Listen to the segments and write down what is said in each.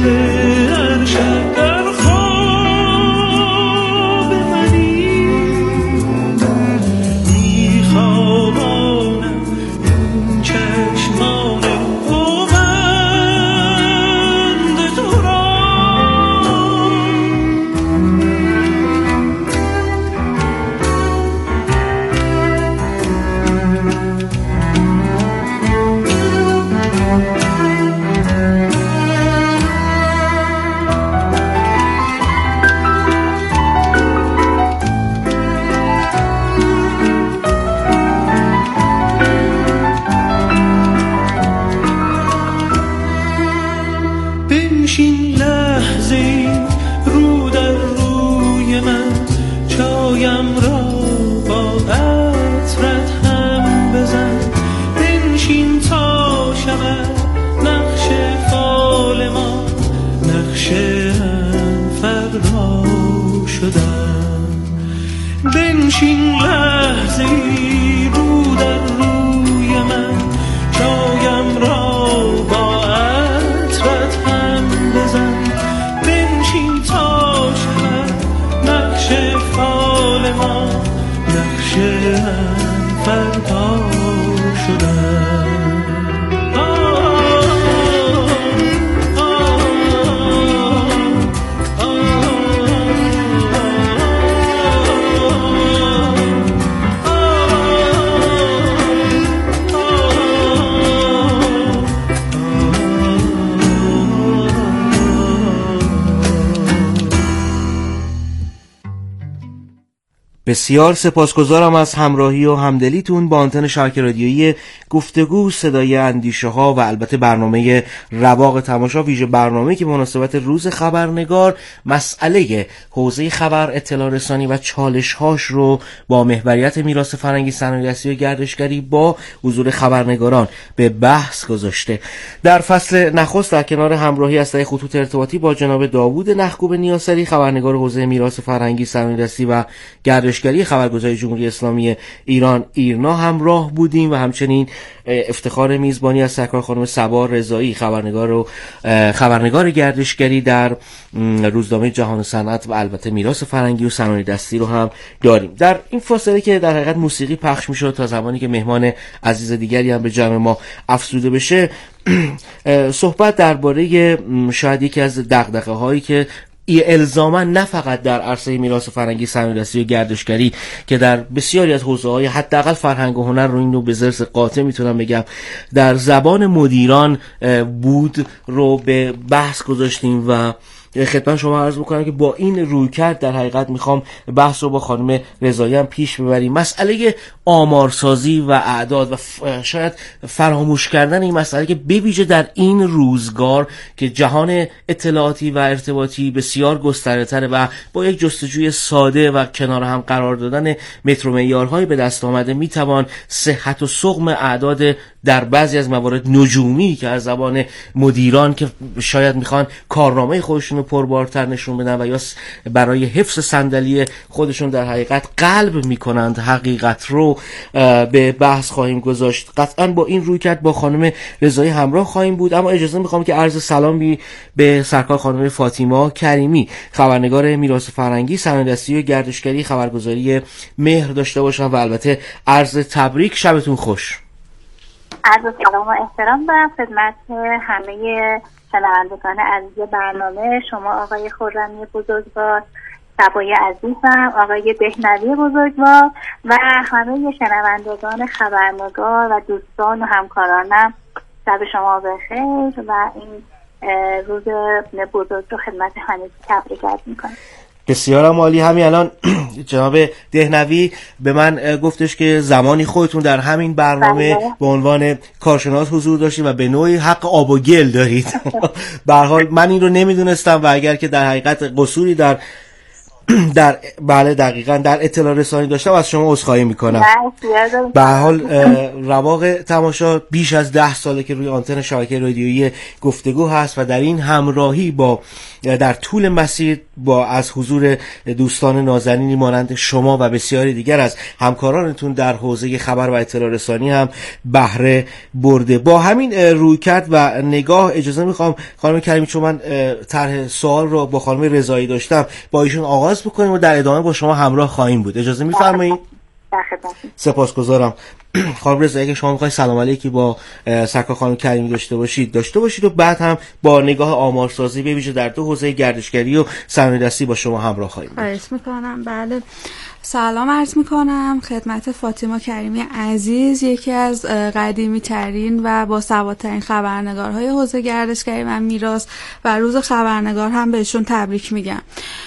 بنشین لحظه رو در روی من، جایم را با عطرت هم بزن. بنشین تا شود نقش فال ما، نقش هم فردا شدن. بسیار سپاسگزارم از همراهی و همدلیتون با آنتن شبکه رادیویی گفتگو صدای اندیشه ها و البته برنامه رواق تماشا، ویژه برنامه‌ای که به مناسبت روز خبرنگار مسئله حوزه خبر، اطلاع رسانی و چالش‌هاش رو با محوریت میراث فرهنگی، صنایع‌دستی و گردشگری با حضور خبرنگاران به بحث گذاشته. در فصل نخست در کنار همراهی از طریق خطوط ارتباطی با جناب داوود نخکوب نیاسری، خبرنگار حوزه میراث فرهنگی، صنایع‌دستی و گردشگری خبرگزاری جمهوری اسلامی ایران ایرنا همراه بودیم و همچنین افتخار میزبانی از سرکار خانم صبا رضایی، خبرنگار گردشگری در روزنامه جهان صنعت و البته میراث فرهنگی و صنایع‌دستی رو هم داریم. در این فاصله که در حقیقت موسیقی پخش میشه تا زمانی که مهمان عزیز دیگری هم به جمع ما افزوده بشه، صحبت درباره شاید یکی از دغدغه‌هایی که الزاما نه فقط در عرصه میراث فرهنگی، صنایع‌دستی و گردشگری که در بسیاری از حوزه‌های حداقل فرهنگ و هنر رو اینو به ضرس قاطع میتونم بگم در زبان مدیران بود رو به بحث گذاشتیم و خدمت شما عرض میکنم که با این رویکرد در حقیقت میخوام بحث رو با خانم رضایی هم پیش ببریم. مسئله آمارسازی و اعداد و شاید فراموش کردن این مسئله که بویژه در این روزگار که جهان اطلاعاتی و ارتباطی بسیار گسترده‌تره و با یک جستجوی ساده و کنار هم قرار دادن متر و معیارهای به دست آمده میتوان صحت و سقم اعداد در بعضی از موارد نجومی که از زبان مدیران که شاید میخوان کارنامه خودشون رو پربارتر نشون بدن و یا برای حفظ صندلی خودشون در حقیقت قلب میکنند حقیقت رو به بحث خواهیم گذاشت. قطعا با این رویکرد با خانم رضایی همراه خواهیم بود، اما اجازه میخوام که عرض سلامی به سرکار خانم فاطیما کریمی، خبرنگار میراث فرهنگی، صنایع‌دستی و گردشگری خبرگزاری مهر داشته باشم و البته عرض تبریک. شبتون خوش. عرض سلام و احترام دارم خدمت همه شنوندگان عزیز برنامه، شما آقای خرمی بزرگوار، صبای عزیزم، آقای دهنوی بزرگوار و همه شنوندگان خبرنگار و دوستان و همکارانم. شب شما بخیر و این روز بزرگ رو خدمت همه تبریک عرض می‌کنم. بسیارم عالی. همین الان جناب دهنوی به من گفتش که زمانی خودتون در همین برنامه به عنوان کارشناس حضور داشتید و به نوعی حق آب و گل دارید. به هر حال من این رو نمیدونستم و اگر که در حقیقت قصوری در بله دقیقاً در اطلاع رسانی داشتم، از شما عذرخواهی میکنم. به هر حال رواق تماشا بیش از 10 ساله که روی آنتن شبکه رادیویی گفتگو هست و در این همراهی با در طول مسیر با از حضور دوستان نازنینی مانند شما و بسیاری دیگر از همکارانتون در حوزه خبر و اطلاع رسانی هم بهره برده. با همین رویکرد و نگاه اجازه میخوام خانم کریمی، چون من طرح سوال رو با خانم رضایی داشتم، با ایشون آغاز بکنیم و در ادامه با شما همراه خواهیم بود. اجازه میفرمایید؟ سپاسگزارم. خانم رضایی، اگه شما میخواید سلام علیکی با سرکار خانم کریمی داشته باشید و بعد هم با نگاه آمارسازی به ویژه در دو حوزه گردشگری و صنایع‌دستی با شما همراه خواهیم بود. خواهش میکنم. بله، سلام عرض میکنم خدمت فاطمه کریمی عزیز، یکی از قدیمی ترین و با سوادترین خبرنگارهای حوزه گردشگری و میراث، و روز خبرنگار هم بهشون تبریک میگم.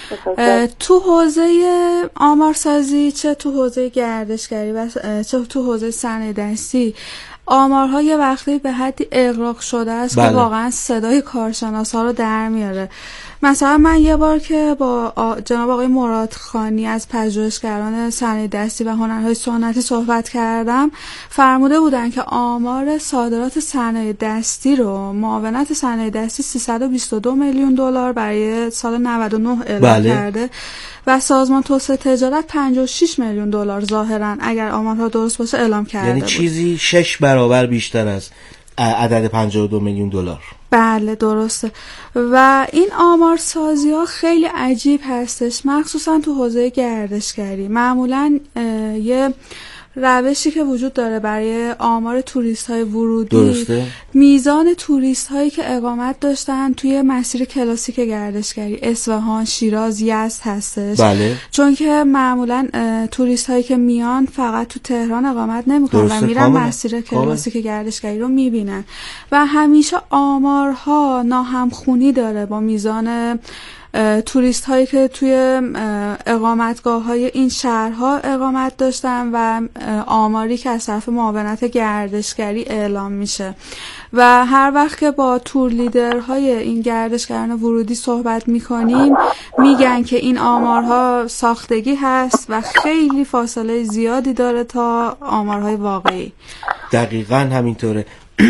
تو حوزه آمارسازی، چه تو حوزه گردشگری و چه تو حوزه صنایع‌دستی، آمارها یه وقتی به حدی اغراق شده است که واقعا صدای کارشناسا رو در میاره. مثلا من یه بار که با جناب آقای مرادخانی از پژوهشگران صنایع‌دستی و هنرهای سنتی صحبت کردم، فرموده بودن که آمار صادرات صنایع‌دستی رو معاونت صنایع‌دستی 322 میلیون دلار برای سال 99 اعلام کرده و سازمان توسعه تجارت 56 میلیون دلار ظاهرا اگر آمارها درست باشه اعلام کرده. یعنی چیزی 6 برابر بیشتر از عدد 52 میلیون دلار. بله درسته. و این آمارسازی ها خیلی عجیب هستش، مخصوصا تو حوزه گردشگری. معمولا یه روشی که وجود داره برای آمار توریست های ورودی، درسته. میزان توریست هایی که اقامت داشتن توی مسیر کلاسیک گردشگری اصفهان، شیراز، یزد هستش. بله. چون که معمولا توریست هایی که میان فقط تو تهران اقامت نمیکنن و میرن مسیر کلاسیک گردشگری رو میبینن و همیشه آمارها ناهمخونی داره با میزان توریست هایی که توی اقامتگاه های این شهرها اقامت داشتن و آماری که از طرف معاونت گردشگری اعلام میشه. و هر وقت که با تور لیدرهای این گردشگران ورودی صحبت میکنیم میگن که این آمارها ساختگی هست و خیلی فاصله زیادی داره تا آمارهای واقعی. دقیقاً همینطوره.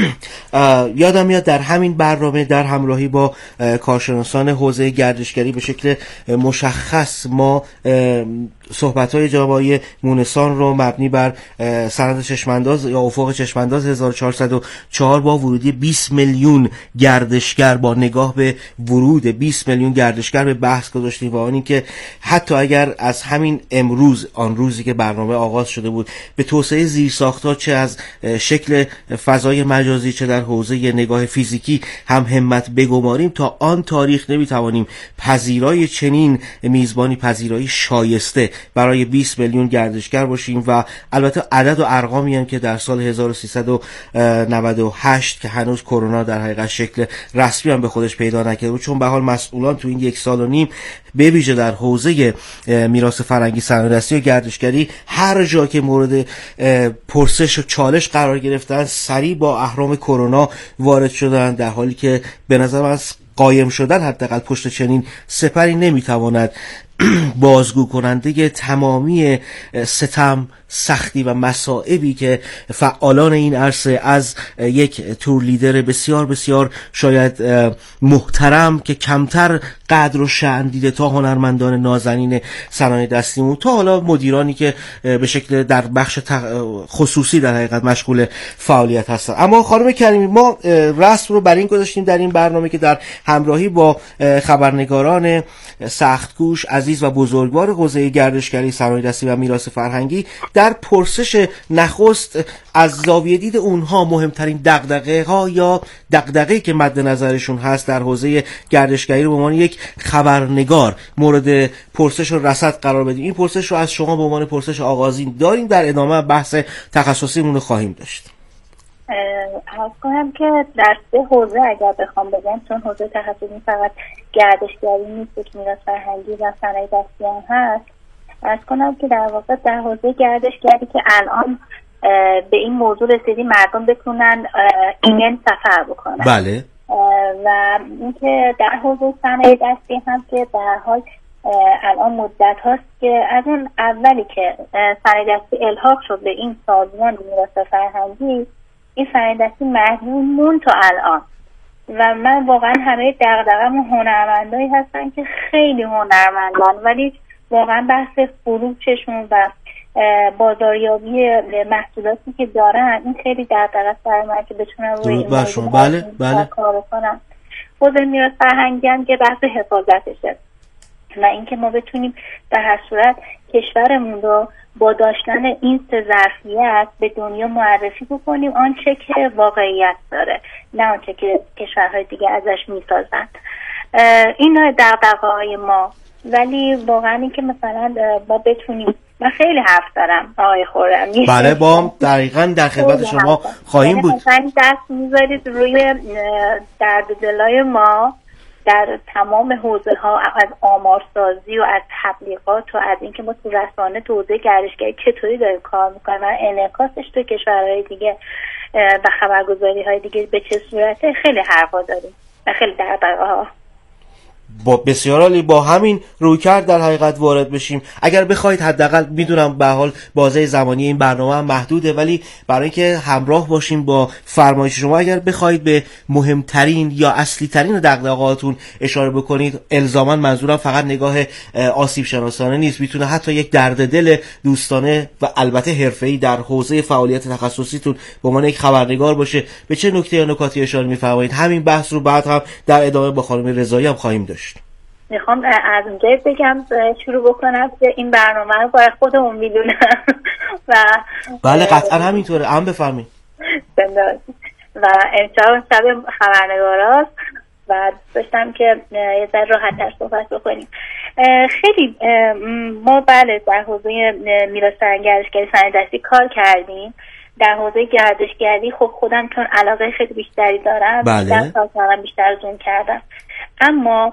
یادم میاد در همین برنامه در همراهی با کارشناسان حوزه گردشگری به شکل مشخص ما صحبت‌های جناب آقای مونسان رو مبنی بر سند چشمانداز یا افق چشمانداز 1404 با ورودی 20 میلیون گردشگر، با نگاه به ورود 20 میلیون گردشگر به بحث گذاشتیم و آنی که حتی اگر از همین امروز، آن روزی که برنامه آغاز شده بود، به توسعه زیرساخت‌ها چه از شکل فضای مجازی چه در حوزه نگاه فیزیکی هم همت بگماریم، تا آن تاریخ نمیتوانیم پذیرای چنین میزبانی، پذیرای شایسته برای 20 میلیون گردشگر باشیم. و البته عدد و ارقامی هم که در سال 1398 که هنوز کرونا در حقیقت شکل رسمی هم به خودش پیدا نکرده، چون به حال مسئولان تو این 1 سال و نیم به ویژه در حوزه میراث فرهنگی، صنایع‌دستی و گردشگری هر جا که مورد پرسش و چالش قرار گرفتن سریع با اهرام کرونا وارد شدن، در حالی که به نظر من قایم شدن حداقل پشت چنین سپری نمیتواند بازگو کننده تمامی ستم، سختی و مصائبی که فعالان این عرصه از یک تور لیدر بسیار بسیار شاید محترم که کمتر قدر و شأن دیده تا هنرمندان نازنین صنایع دستیمون، تا حالا مدیرانی که به شکل در بخش خصوصی در حقیقت مشغول فعالیت هستن. اما خانم کریمی، ما رسم رو بر این گذاشتیم در این برنامه که در همراهی با خبرنگاران سختگوش، عزیز و بزرگوار حوزه گردشگری، صنایع‌دستی و میراث فرهنگی در پرسش نخست از زاویه دید اونها مهمترین دغدغه‌ها یا دغدغه‌ای که مد نظرشون هست در حوزه گردشگری رو به عنوان یک خبرنگار مورد پرسش و رصد قرار بدیم. این پرسش رو از شما به عنوان پرسش آغازین داریم، در ادامه بحث تخصصیمون رو خواهیم داشت. عرض کنم که در 3 حوزه اگر بخوام بگم، چون حوزه تخصصی فقط گردشگری نیست که میراث فرهنگی و صنایع‌دستی هم هست، عرض کنم که در واقع در حوزه گردشگری که الان به این موضوع رسیدی مردم بتونن ایمن سفر بکنن. بله. و اینکه در حوزه صنایع‌دستی هم که به هر حال الان مدت هاست که از اون اولی که سنیدستی الحاق شد به این سازمان میراث فرهنگی، این سنیدستی محدود مون تا الان. و من واقعا همه دغدغه‌م هنرمندایی هستن که خیلی هنرمندان، ولی واقعا بحث فروششون و بازاریابی محصولاتی که دارن این خیلی دغدغه است برای من که بتونم روی این بله کار کنم. حوزه میراث فرهنگی هم که بحث حفاظتشه و اینکه ما بتونیم در هر صورت کشورمون رو با داشتن این سه ظرفیت به دنیا معرفی بکنیم، آنچه که واقعیت داره، نه آنچه که کشورهای دیگه ازش میسازن. این نوع دغدغه‌های ما. ولی واقعا اینکه مثلا با بتونیم، من خیلی حرف دارم آقای خرمی. بله با دقیقاً در خدمت شما خواهیم بود. مثلا دست میذارید روی درد دلای ما در تمام حوزه ها، از آمارسازی و از تبلیغات و از اینکه ما تو رسانه تو حوزه گردشگری چطوری داریم کار میکنیم و انعکاسش تو کشورهای دیگه و خبرگزاری های دیگه به چه صورته، خیلی حرفا داریم و خیلی دغدغه‌ها. با بسیار عالی، با همین رویکرد در حقیقت وارد بشیم. اگر بخواید حداقل میدونم به حال بازه زمانی این برنامه هم محدوده، ولی برای اینکه همراه باشیم با فرمایش شما، اگر بخواید به مهمترین یا اصلی ترین دغدغه‌هاتون اشاره بکنید، الزاما منظورم فقط نگاه آسیب شناسانه نیست، میتونه حتی یک درد دل دوستانه و البته حرفه‌ای در حوزه فعالیت تخصصیتون به عنوان یک خبرنگار باشه. به چه نکته یا نکاتی اشاره می‌فرمایید؟ همین بحث رو بعد هم در ادامه با خانم رضایی هم خواهیم داشت. میخوام از اونجایی بگم شروع بکنم که این برنامه رو برای خودمون میدونم و بله قطعا همینطوره، هم بفرمایید. و امشب شب خبرنگاراست و داشتم که یه ذره راحت‌تر صحبت بکنیم. خیلی ما بله در حوزه میراث گردشگری سنیدستی کار کردیم. در حوزه گردشگری خب خودم چون علاقه خیلی بیشتری دارم، بیشتر زوم کردم. اما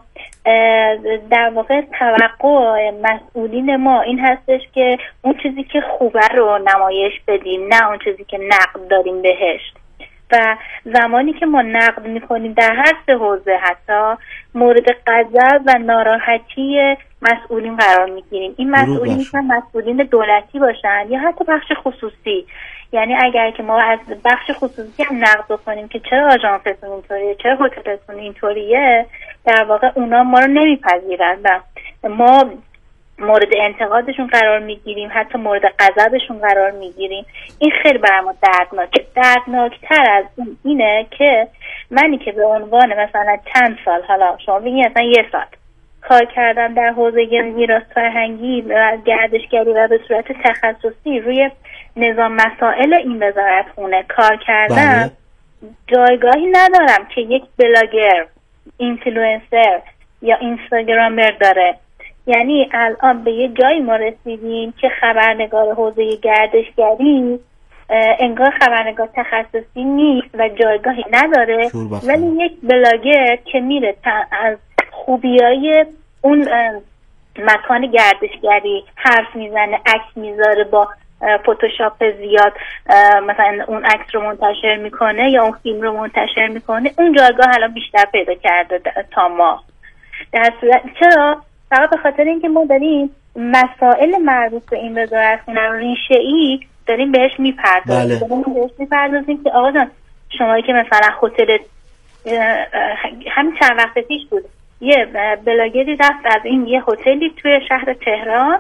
در واقع توقع مسئولین ما این هستش که اون چیزی که خوبه رو نمایش بدیم، نه اون چیزی که نقد داریم بهش. و زمانی که ما نقد میکنیم در هر سه حوزه حتی مورد غضب و ناراحتی مسئولین قرار میگیریم. این مسئولین میتونن مسئولین دولتی باشن یا حتی بخش خصوصی. یعنی اگر که ما از بخش خصوصی هم نقد بکنیم که چرا آژانستون اینطوریه، چرا هتلتون اینطوریه، در واقع اونا ما رو نمیپذیرن و ما مورد انتقادشون قرار میگیریم، حتی مورد غضبشون قرار میگیریم. این خیلی برای ما دردناکه. دردناکتر از اینه که منی که به عنوان مثلا چند سال، حالا شما بگید مثلا 1 سال کار کردم در حوزه میراث فرهنگی و گردشگری و به صورت تخصصی روی نظام مسائل این وزارتخونه کار کردم، جایگاهی ندارم که یک بلاگر، اینفلوئنسر یا اینستاگرامر داره. یعنی الان به یه جایی ما رسیدیم که خبرنگار حوزه گردشگری انگار خبرنگار تخصصی نیست و جایگاهی نداره، ولی یک بلاگر که میره از خوبیای اون مکان گردشگری حرف میزنه، عکس میذاره، با فتوشاپ زیاد مثلا اون عکس رو منتشر میکنه یا اون فیلم رو منتشر میکنه، اون جایگاه الان بیشتر پیدا کرده تا ما. در صورت چرا؟ فقط به خاطر اینکه ما داریم مسائل مربوط به این وزارتخونه ریشه‌ای داریم بهش میپردازیم. داریم بهش میپردازیم که آقا جان شمایی که مثلا هتل، همین چند وقت پیش بود یه بلاگری رفت از این یه هتلی توی شهر تهران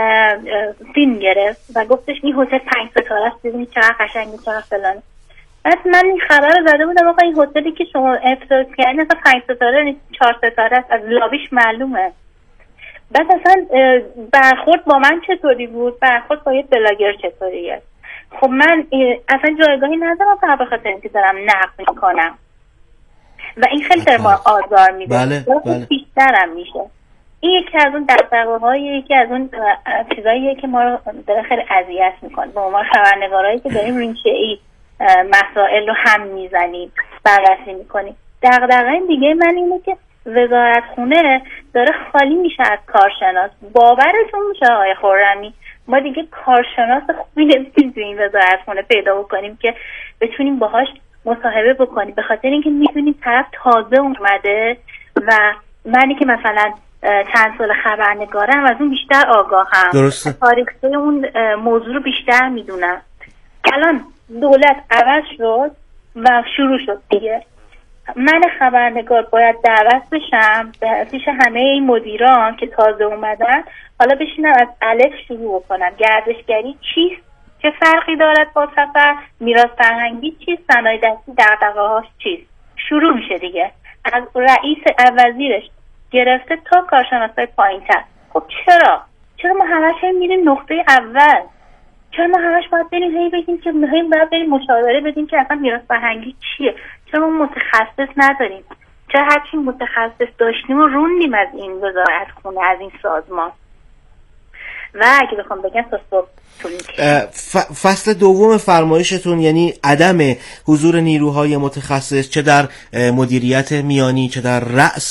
فیلم گرفت و گفتش این هتل 5 ستاره است، ببینید چقدر قشنگه، چقدر فلانه. بعد من این خبر رو زده بودم آقا این هتلی که شما افتاد کردین اصلا 5 ستاره نیست، 4 ستاره است، از لابیش معلومه. بعد اصلا برخورد با من چطوری بود، برخورد با یه بلاگر چطوریه؟ خب من اصلا جایگاهی ندارم فقط به خاطر اینکه دارم نقد میکنم و این خیلی در ما آزار میده. بله. بیشترم میشه. این یکی از اون دغدغه‌های، یکی از اون چیزاییه که ما رو داره خیلی اذیت میکنه. با ما خبرنگارایی که داریم ریشه‌ای مسائل رو هم میزنیم، بررسی میکنیم. دغدغه دیگه من اینه که وزارتخونه داره خالی میشه از کارشناس. باورتون میشه آقای خرمی ما دیگه کارشناس خوبی نمیتونیم تو این وزارتخونه پیدا بکنیم که بتونیم باهاش مصاحبه بکنیم، به خاطر اینکه میدونیم طرف تازه اومده و منی که مثلا چند سال خبرنگارم از اون بیشتر آگاهم. درسته. تاریخچه اون موضوع رو بیشتر میدونم. الان دولت عوض شد و شروع شد دیگه. من خبرنگار باید دعوت بشم پیش همه این مدیران که تازه اومدن، حالا بشینم از الف شروع کنم. گردشگری چیست؟ چه فرقی دارد با سفر؟ میراث فرهنگی چیست؟ صنایع دستی دغدغه‌هاش چیست؟ شروع میشه دیگه، از رئیس وزیرش گرفته تا کارشناسای پایین‌تر. خب چرا ما همش میریم نقطه اول؟ چرا ما همش باید بریم بگیم که باید بریم مشاوره بدیم که اصلا میراث فرهنگی چیه؟ چرا ما متخصص نداریم؟ چرا هرچی متخصص داشتیم و روندیم از این وزارتخونه، از این سازمان؟ و اگه بخوام بگم تا صبح فصل دوم فرمایشتون یعنی عدم حضور نیروهای متخصص، چه در مدیریت میانی، چه در رأس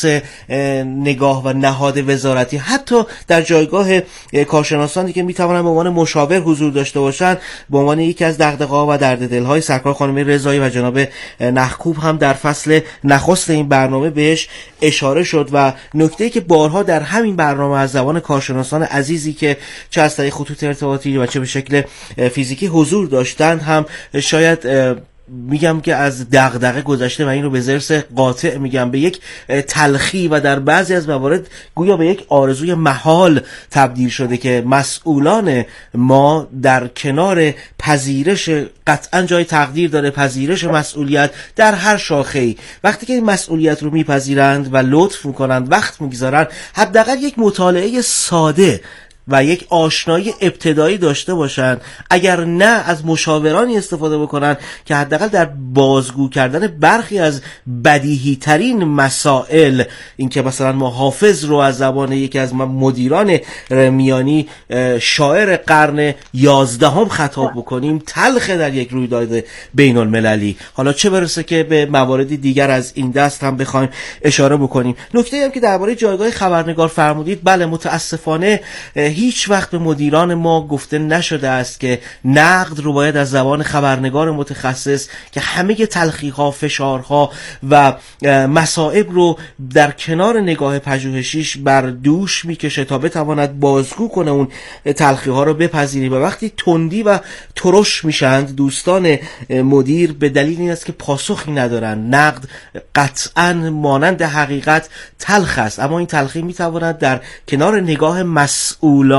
نگاه و نهاد وزارتی، حتی در جایگاه کارشناسانی که میتوانند به عنوان مشاور حضور داشته باشند، به عنوان یکی از دغدغه‌ها و درد دل‌های سرکار خانم رضایی و جناب نخکوب هم در فصل نخست این برنامه بهش اشاره شد. و نکته‌ای که بارها در همین برنامه از زبان کارشناسان عزیزی که چه از طریق خطوط ارتباطی و چه به شکل فیزیکی حضور داشتند هم شاید میگم که از دغدغه گذشته و این رو به ضرس قاطع میگم به یک تلخی و در بعضی از موارد گویا به یک آرزوی محال تبدیل شده که مسئولان ما در کنار پذیرش، قطعا جای تقدیر داره پذیرش مسئولیت در هر شاخه‌ای، وقتی که این مسئولیت رو میپذیرند و لطف میکنند، وقت میگذارند، حداقل یک مطالعه ساده و یک آشنایی ابتدایی داشته باشند، اگر نه از مشاورانی استفاده بکنن که حداقل در بازگو کردن برخی از بدیهی ترین مسائل، این که مثلا ما حافظ رو از زبان یکی از مدیران میانی شاعر قرن 11 خطاب بکنیم، تلخه در یک رویداد بین المللی، حالا چه برسه که به مواردی دیگر از این دست هم بخوایم اشاره بکنیم. نکته هم که درباره جایگاه خبرنگار فرمودید، بله متاسفانه هیچ وقت به مدیران ما گفته نشده است که نقد رو باید از زبان خبرنگار متخصص که همه تلخی‌ها، فشارها و مصائب رو در کنار نگاه پژوهشیش بر دوش میکشه تا بتواند بازگو کنه اون تلخی‌ها رو بپذیری. و وقتی تندی و ترش میشند دوستان مدیر، به دلیل این است که پاسخی ندارن. نقد قطعاً مانند حقیقت تلخ است، اما این تلخی میتواند در کنار نگاه مسئولانه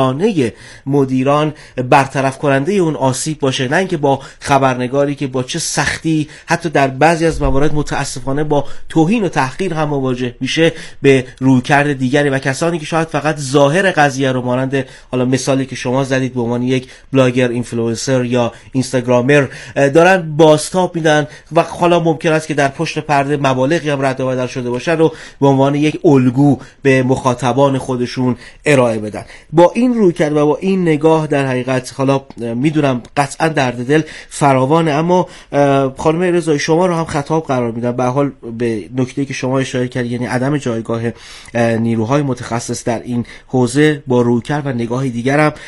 مدیران برطرف کننده اون آسیب باشه، نه اینکه با خبرنگاری که با چه سختی حتی در بعضی از موارد متاسفانه با توهین و تحقیر هم مواجه میشه به رویکرد دیگری و کسانی که شاید فقط ظاهر قضیه رو مانند حالا مثالی که شما زدید به عنوان یک بلاگر، اینفلوئنسر یا اینستاگرامر دارن بازتاب میدن و حالا ممکن است که در پشت پرده مبالغی هم رد و بدل شده باشه رو به عنوان یک الگو به مخاطبان خودشون ارائه بدن. با این رویکرد و با این نگاه در حقیقت حالا میدونم قطعا درد دل فراوانه، اما خانم رضایی شما رو هم خطاب قرار میدم به حال به نکته‌ای که شما اشاره کردید، یعنی عدم جایگاه نیروهای متخصص در این حوزه. با رویکرد و نگاه دیگر هم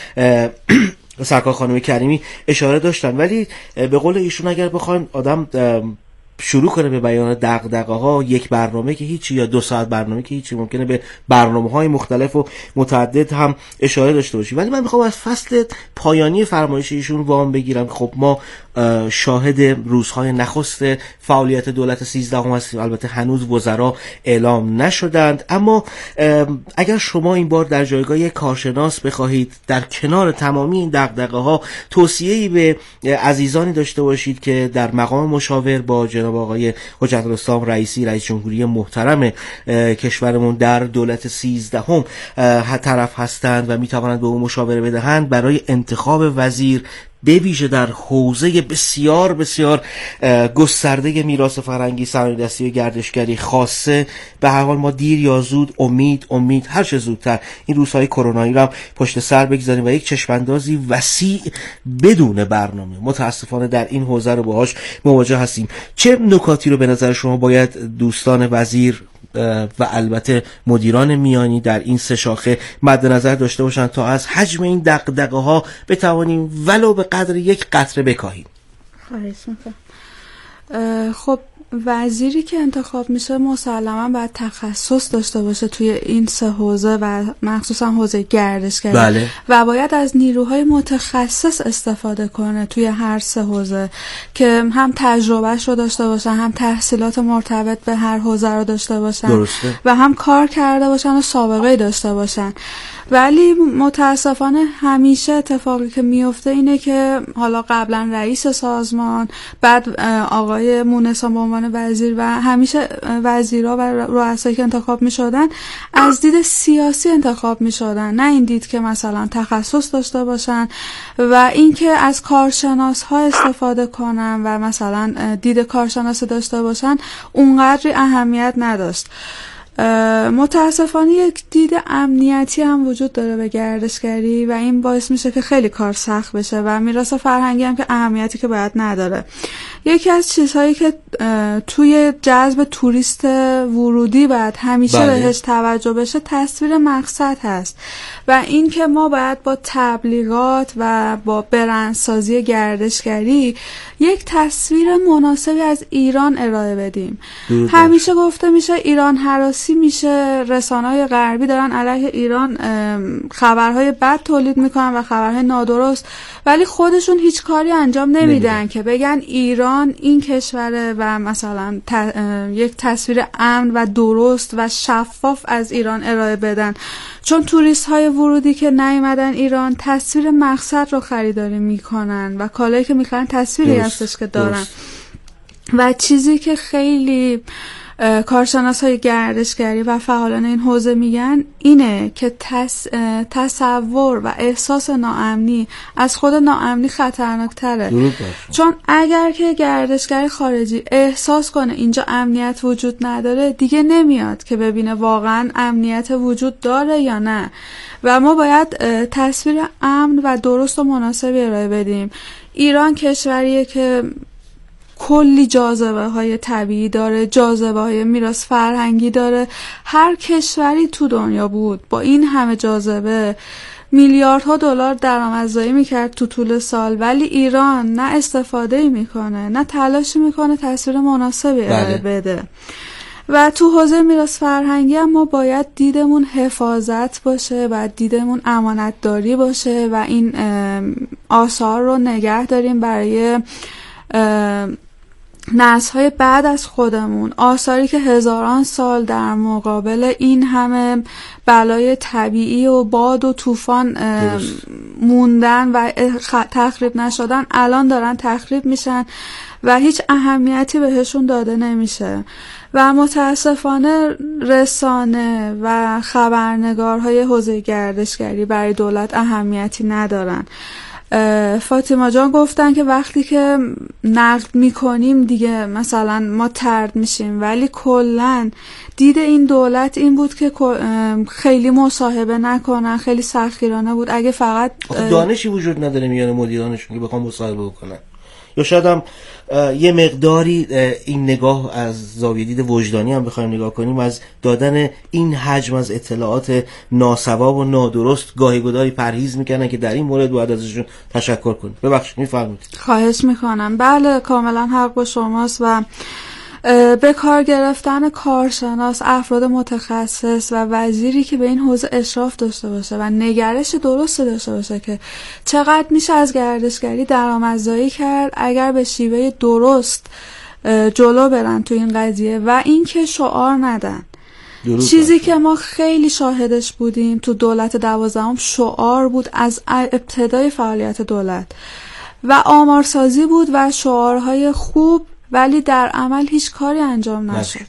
سرکار خانم کریمی اشاره داشتن، ولی به قول ایشون اگر بخوایم آدم شروع کنه به بیان دغدغه‌ها، یک برنامه که هیچی یا 2 ساعت برنامه که هیچی، ممکنه به برنامه‌های مختلف و متعدد هم اشاره داشته باشیم. ولی من میخوام از فصل پایانی فرمایش ایشون وام بگیرم. خب ما شاهد روزهای نخست فعالیت دولت 13 هستیم، البته هنوز وزرا اعلام نشدند، اما اگر شما این بار در جایگاه یک کارشناس بخواهید در کنار تمامی این دغدغه‌ها توصیه‌ای به عزیزانی داشته باشید که در مقام مشاور با جناب آقای حجت الاسلام رئیسی، رئیس جمهوری محترم کشورمون در دولت 13 طرف هستند و میتوانند به اون مشاوره بدهند برای انتخاب وزیر، به ویژه در حوزه بسیار بسیار گسترده میراث فرهنگی، صنایع‌دستی و گردشگری خاصه، به هر حال ما دیر یا زود امید هر چه زودتر این روزهای کرونایی رو پشت سر بگذاریم و یک چشماندازی وسیع بدون برنامه متاسفانه در این حوزه رو باهاش مواجه هستیم. چه نکاتی رو به نظر شما باید دوستان وزیر و البته مدیران میانی در این 3 شاخه مد نظر داشته باشن تا از حجم این دغدغه‌ها بتوانیم ولو به قدر یک قطره بکاهیم؟ خب وزیری که انتخاب میشه مسلما باید تخصص داشته باشه توی این سه حوزه و مخصوصا حوزه گردشگری. بله. و باید از نیروهای متخصص استفاده کنه توی هر سه حوزه که هم تجربهش رو داشته باشن، هم تحصیلات مرتبط به هر حوزه رو داشته باشن. درسته. و هم کار کرده باشن و سابقه داشته باشن. ولی متاسفانه همیشه اتفاقی که میفته اینه که حالا قبلا رئیس سازمان، بعد آقای مونسا به عنوان وزیر و همیشه وزیرا و رؤسایی که انتخاب میشدن از دید سیاسی انتخاب میشدن، نه این دید که مثلا تخصص داشته باشن و اینکه از کارشناس ها استفاده کنن و مثلا دید کارشناسی داشته باشن اونقدری اهمیت نداشت. متاسفانه یک دید امنیتی هم وجود داره به گردشگری و این باعث میشه که خیلی کار سخت بشه و میراث فرهنگی هم که اهمیتی که باید نداره. یکی از چیزهایی که توی جذب توریست ورودی باید همیشه بهش توجه بشه تصویر مقصد هست و این که ما باید با تبلیغات و با برندسازی گردشگری یک تصویر مناسبی از ایران ارائه بدیم. همیشه گفته میشه ایران هراسی میشه، رسانه‌های غربی دارن علیه ایران خبرهای بد تولید میکنن و خبرهای نادرست، ولی خودشون هیچ کاری انجام نمیدن که بگن ایران این کشوره و مثلا یک تصویر امن و درست و شفاف از ایران ارائه بدن. چون توریست های ورودی که نیومدن ایران تصویر مقصد رو خریداری میکنن و کالایی که میخرن تصویری هستش که دارن. و چیزی که خیلی کارشناس های گردشگری و فعالان این حوزه میگن اینه که تصور و احساس ناامنی از خود ناامنی خطرناکتره. چون اگر که گردشگر خارجی احساس کنه اینجا امنیت وجود نداره دیگه نمیاد که ببینه واقعا امنیت وجود داره یا نه و ما باید تصویر امن و درست و مناسبی ارائه بدیم. ایران کشوریه که کلی جاذبه های طبیعی داره، جاذبه های میراث فرهنگی داره. هر کشوری تو دنیا بود با این همه جاذبه میلیاردها دلار درآمدزایی میکرد تو طول سال، ولی ایران نه استفاده میکنه نه تلاشی میکنه تصویر مناسبی ارائه بده. و تو حوزه میراث فرهنگی هم ما باید دیدمون حفاظت باشه، باید دیدمون امانتداری باشه و این آثار رو نگه داریم برای نسل‌های بعد از خودمون، آثاری که هزاران سال در مقابل این همه بلای طبیعی و باد و طوفان موندن و تخریب نشدن الان دارن تخریب میشن و هیچ اهمیتی بهشون داده نمیشه و متاسفانه رسانه و خبرنگارهای حوزه گردشگری برای دولت اهمیتی ندارن. فاطمه جان گفتن که وقتی که نقد میکنیم دیگه مثلا ما طرد میشیم، ولی کلن دید این دولت این بود که خیلی مصاحبه نکنن، خیلی سختگیرانه بود. اگه فقط دانشی وجود نداره میان مدیرانشون که بخوام مصاحبه بکنن، یا شاید هم یه مقداری این نگاه از زاویه دید وجدانی هم بخوایم نگاه کنیم، از دادن این حجم از اطلاعات ناسواب و نادرست گاهی گداری پرهیز میکنن که در این مورد باید ازشون تشکر کنیم. ببخشید میفرمایید. خواهش میکنم. بله کاملا حق با شماست و به کار گرفتن کارشناس، افراد متخصص و وزیری که به این حوزه اشراف داشته باشه و نگرش درست داشته باشه که چقدر میشه از گردشگری درآمدزایی کرد اگر به شیوه درست جلو برن تو این قضیه و این که شعار ندن. چیزی که ما خیلی شاهدش بودیم تو دولت 12 شعار بود از ابتدای فعالیت دولت و آمارسازی بود و شعارهای خوب، ولی در عمل هیچ کاری انجام نشد.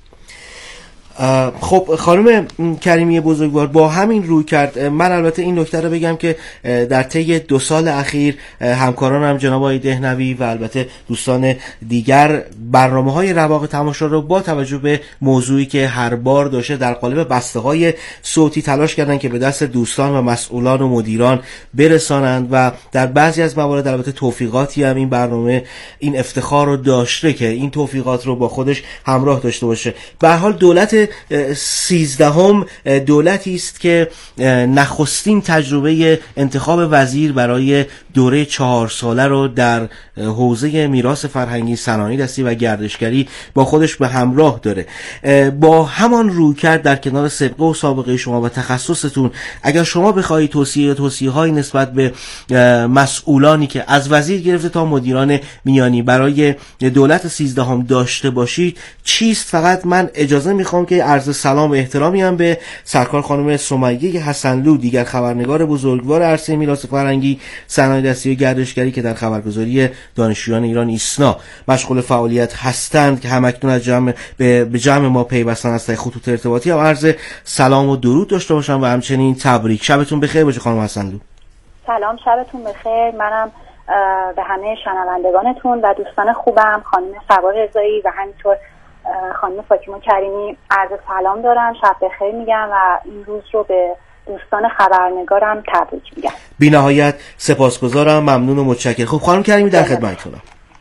خب خانم کریمی بزرگوار، با همین روی کرد من البته این نکته رو بگم که در طی 2 سال اخیر همکارانم جناب آقای دهنوی و البته دوستان دیگر برنامه‌های رواق تماشا رو با توجه به موضوعی که هر بار داشته در قالب بسته‌های صوتی تلاش کردن که به دست دوستان و مسئولان و مدیران برسانند و در بعضی از موارد البته توفیقاتی هم این برنامه این افتخار رو داشته که این توفیقات رو با خودش همراه داشته باشه. به هر حال دولت 13 دولتی است که نخستین تجربه انتخاب وزیر برای دوره 4 ساله رو در حوزه میراث فرهنگی، صنایع دستی و گردشگری با خودش به همراه داره. با همان رویکرد در کنار سابقه و سابقه شما و تخصصتون، اگر شما بخواهید توصیه‌هایی نسبت به مسئولانی که از وزیر گرفته تا مدیران میانی برای دولت 13 داشته باشید چیست؟ فقط من اجازه میخوام که عرض سلام و احترامی هم به سرکار خانم سمیه حسنلو، دیگر خبرنگار بزرگوار عرصه میراث فرهنگی، صنایع دستی و گردشگری که در خبرگزاری دانشجویان ایران ایسنا مشغول فعالیت هستند، که همکنون از به جمع ما پیوستن از طریق خطوط ارتباطی، هم عرض سلام و درود داشته باشم و همچنین تبریک. شبتون بخیر باشه خانم حسنلو. سلام، شبتون بخیر. منم به همه شنوندگانتون و دوستان خوبم، خانم سوار رضایی و همینطور خانم فاطمه کریمی عرض سلام دارم. شب بخیر میگم و این روز رو به دوستان خبرنگارم تبریک میگم. بی نهایت سپاسگزارم، ممنون و متشکرم. خب خانم کریمی در خدمتتونم.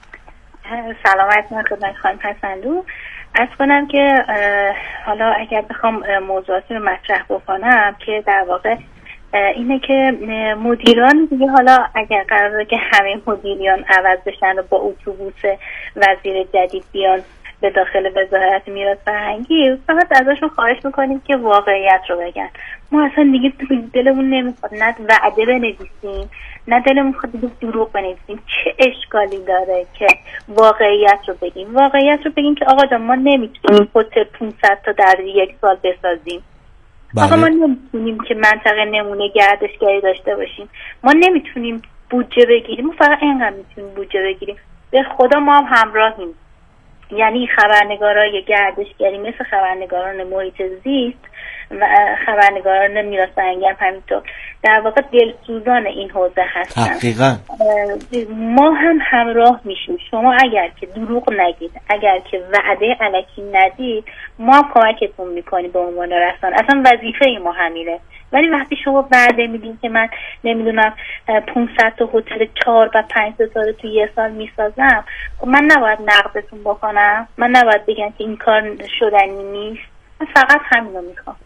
سلامت خدمت خانم حسنلو. عرض کنم که حالا اگر بخوام موضوعاتی رو مطرح بکنم که در واقع اینه که مدیران دیگه، حالا اگر قراره که همه مدیران عوض بشن و با اتوبوس وزیر جدید بیان به داخل وزارت میراث فرهنگی، فقط ازشون خواهش میکنیم که واقعیت رو بگن. ما اصلا دیگه دلمون نمیخواد نه وعده بنویسیم، نه دلمون میخواد دیگه دروغ بنویسیم. چه اشکالی داره که واقعیت رو بگیم؟ واقعیت رو بگیم که آقا جان ما نمیتونیم هتل 500 تا در 1 سال بسازیم. آقا ما نمیتونیم که منطقه نمونه گردشگری داشته باشیم. ما نمیتونیم بودجه بگیریم. ما فقط اینقدر میتونیم بودجه بگیریم. به خدا ما هم همراهیم. یعنی خبرنگارای گردشگری مثل خبرنگاران محیط زیست و خبرنگاران میراث فرهنگی هم همینطور در واقع دلسوزان این حوزه هستن. حقیقاً ما هم همراه میشیم. شما اگر که دروغ نگید، اگر که وعده الکی ندید، ما کمکتون میکنیم به عنوان رسانه. اصلا وظیفه ما همینه. ولی وقتی شما وعده میدین که من نمیدونم 500 تا هتل 4 و 5 ستاره تو 1 سال میسازم، خب من نباید نقدتون بکنم؟ من نباید بگم که این کار شدنی نیست؟ من فقط همین رو میخوام.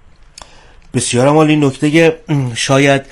بسیار عالی. نکته شاید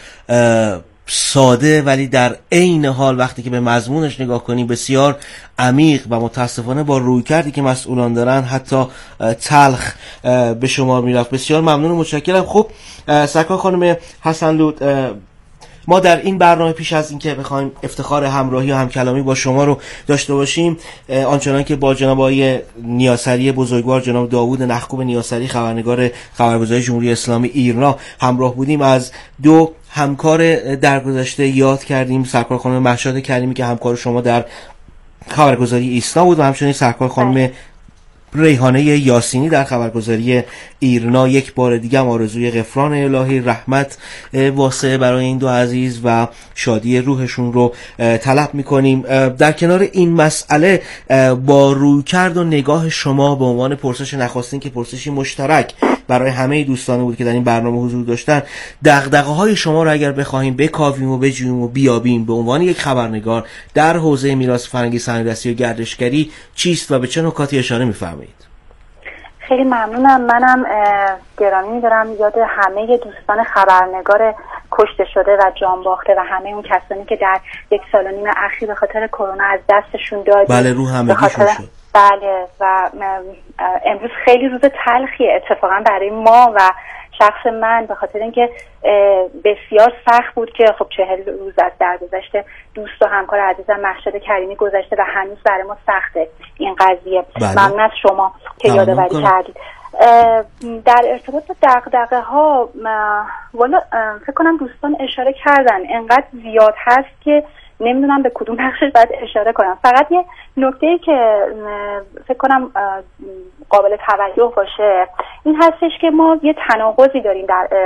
ساده ولی در عین حال وقتی که به مضمونش نگاه کنیم بسیار عمیق و متاسفانه با رویکردی که مسئولان دارن حتی تلخ به شمار میرفت. بسیار ممنون و متشکرم. خب سرکار خانم حسنلو، ما در این برنامه پیش از اینکه بخوایم افتخار همراهی و همکلامی با شما رو داشته باشیم، آنچنان که با جناب آقای نیاسری بزرگوار، جناب داوود نخکوب نیاسری، خبرنگار خبرگزاری جمهوری اسلامی ایرنا همراه بودیم، از 2 همکار درگذشته یاد کردیم. سرکار خانم مهشاد کریمی که همکار شما در خبرگزاری ایسنا بود و همچنین سرکار خانم ریحانه یاسینی در خبرگزاری ایرنا. یک بار دیگه آرزوی غفران الهی، رحمت واسعه برای این 2 عزیز و شادی روحشون رو طلب میکنیم. در کنار این مسئله با رویکرد و نگاه شما به عنوان پرسش نخستین که پرسشی مشترک برای همه دوستان بود که در این برنامه حضور داشتن، دغدغه‌های شما رو اگر بخوایم بکاویم و بجوییم و بیابیم به عنوان یک خبرنگار در حوزه میراث فرهنگی، صنایع دستی و گردشگری چیست و به چه نکاتی اشاره می‌فرمایید؟ خیلی ممنونم. منم گرامی می‌دارم یاد همه دوستان خبرنگار کشته شده و جان باخته و همه اون کسانی که در 1 سال و نیم اخیر به خاطر کرونا از دستشون دادیم. بله، رو همگیشون شد. بله، و امروز خیلی روز تلخیه اتفاقا برای ما و شخص من، به خاطر اینکه بسیار سخت بود که خب 40 روز از درگذشت دوست و همکار عزیزم مهشاد کریمی گذشته و هنوز برای ما سخته این قضیه. ممنون از شما که یادآوری کردید. در ارتباط با دغدغه‌ها، والا فکر کنم دوستان اشاره کردن، انقدر زیاد هست که نمیدونم به کدوم بخشش باید اشاره کنم. فقط یه نکته‌ای که فکر کنم قابل توجه باشه این هستش که ما یه تناقضی داریم در